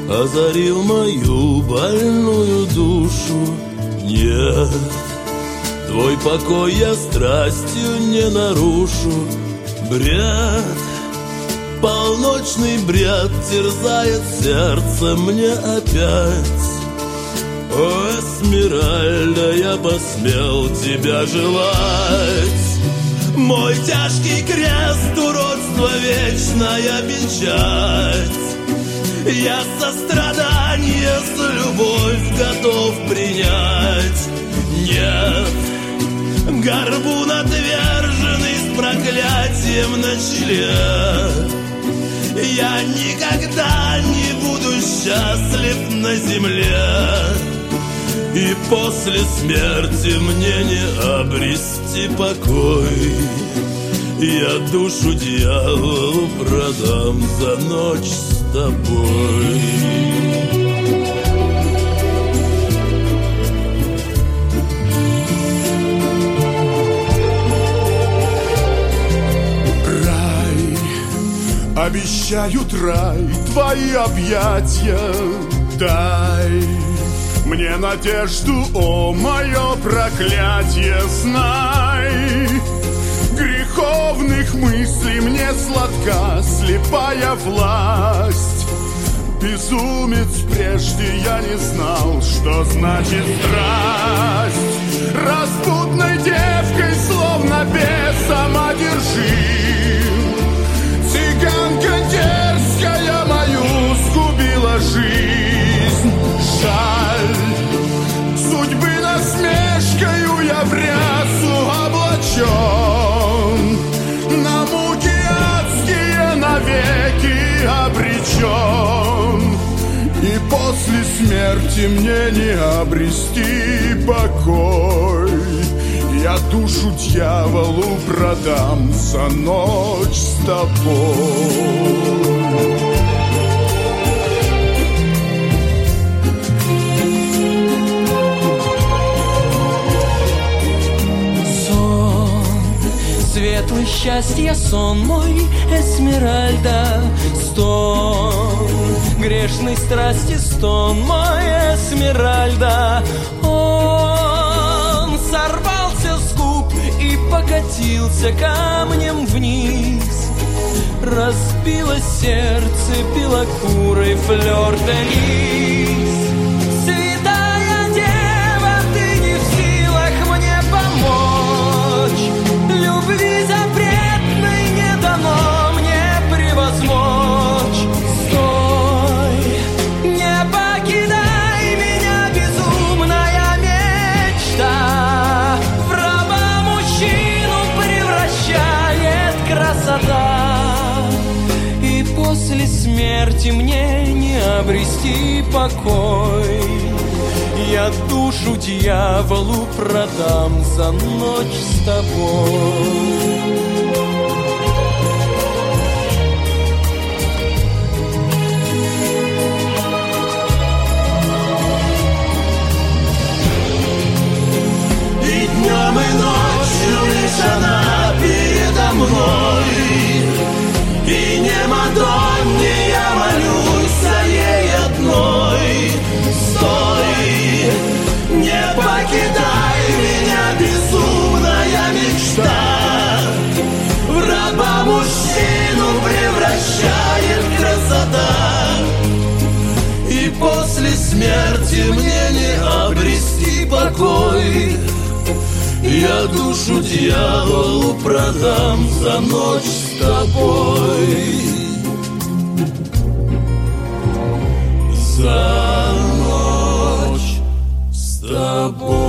озарил мою больную душу. Нет, твой покой я страстью не нарушу. Бред, полночный бред терзает сердце мне опять. О, Эсмеральда, я посмел тебя желать. Мой тяжкий крест, уродство, вечная печать. Я сострадание с любовь готов принять. Нет, горбун отверженный с проклятием на челе. Я никогда не буду счастлив на земле. И после смерти мне не обрести покой. Я душу дьяволу продам за ночь с тобой. Обещают рай, твои объятия дай мне надежду, о, мое проклятие, знай. Греховных мыслей мне сладка слепая власть. Безумец, прежде я не знал, что значит страсть. Распутной девкой, словно бесом одержим. Цыганка дерзкая мою сгубила жизнь. Жаль, судьбы насмешкою я в рясу облачен. На муки адские навеки обречен. И после смерти мне не обрести покой. Я душу дьяволу продам за ночь с тобой. Светлый счастье сон мой, Эсмеральда, стон. Грешной страсти стон мой, Эсмеральда. Он сорвался с губ и покатился камнем вниз. Разбилось сердце белокурой флёр-де-лис. Святая дева, ты не в силах мне помочь. Любви запретной не дано мне превозмочь. Стой, не покидай меня, безумная мечта. В раба мужчину превращает красота. И после смерти мне не обрести покой. Я душу дьяволу продам за ночь с тобой. И днем, и ночью лишь она передо мной. И не Мадонне я молюсь, а ей одной. Стой, не покидай меня, безумная мечта. В раба мужчину превращает красота. И после смерти мне не обрести покой. Я душу дьяволу продам за ночь с тобой. За ночь с тобой.